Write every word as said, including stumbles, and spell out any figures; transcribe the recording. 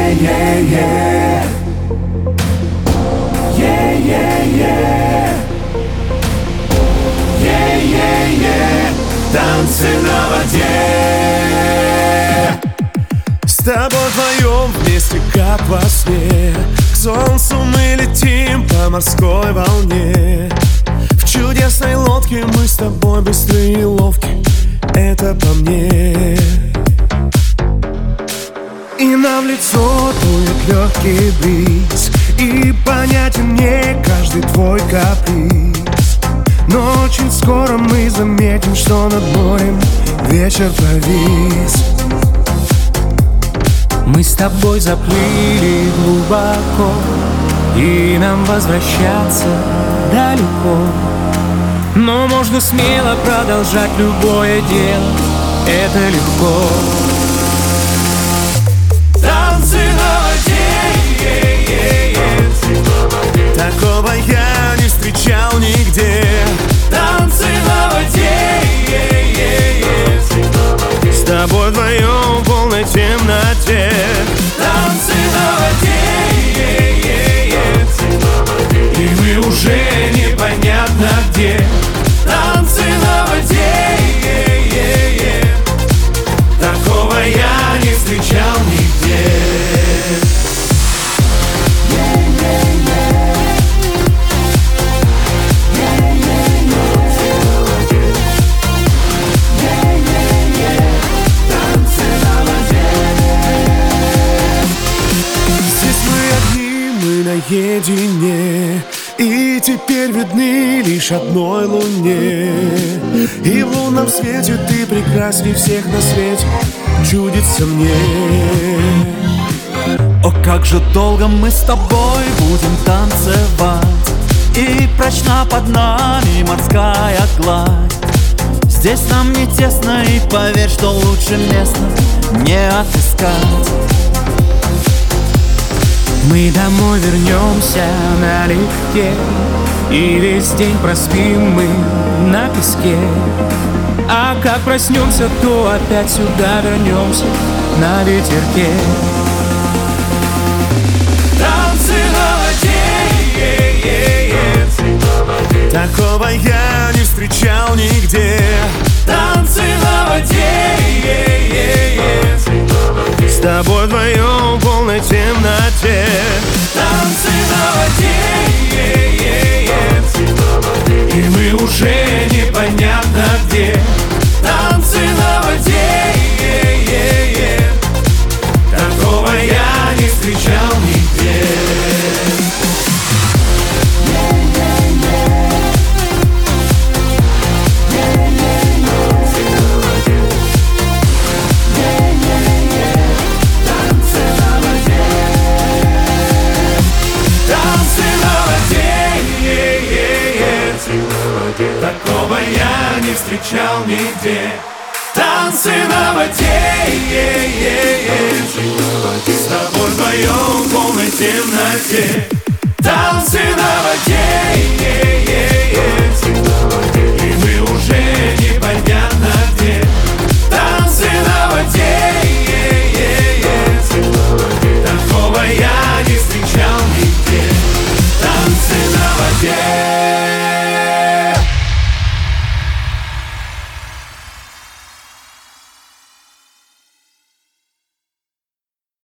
Yeah-yeah-yeah. Yeah-yeah-yeah. Yeah-yeah-yeah. Танцы на воде. С тобой вдвоем вместе, как во сне, к солнцу мы летим по морской волне. В чудесной лодке мы с тобой быстрые и ловкие, это по мне. И нам в лицо дует легкий бриз, и понятен мне каждый твой каприз. Но очень скоро мы заметим, что над морем вечер повис. Мы с тобой заплыли глубоко, и нам возвращаться далеко. Но можно смело продолжать любое дело, это легко. Танцы на воде. Такого я не встречал нигде. Танцы на воде. С тобой вдвоем в полной темноте. Танцы на воде. И мы уже непонятно где. Танцы на воде. Такого я не встречал нигде. Наедине, и теперь видны лишь одной луне. И в лунном свете ты прекрасней всех на свете, чудится мне. О, как же долго мы с тобой будем танцевать, и прочна под нами морская гладь. Здесь нам не тесно, и поверь, что лучше места не отыскать. Мы домой вернемся налегке, и весь день проспим мы на песке. А как проснемся, то опять сюда вернемся на ветерке. Танцы на воде. Такого я не встречал нигде. Танцы на воде. С тобой вдвоем в полной темноте. Танцы на воде. И мы уже непонятно где. Танцы на воде. Такого я не встречал нигде. Такого я не встречал нигде. Танцы на воде. С тобой вдвоем в полной темноте. Танцы на воде.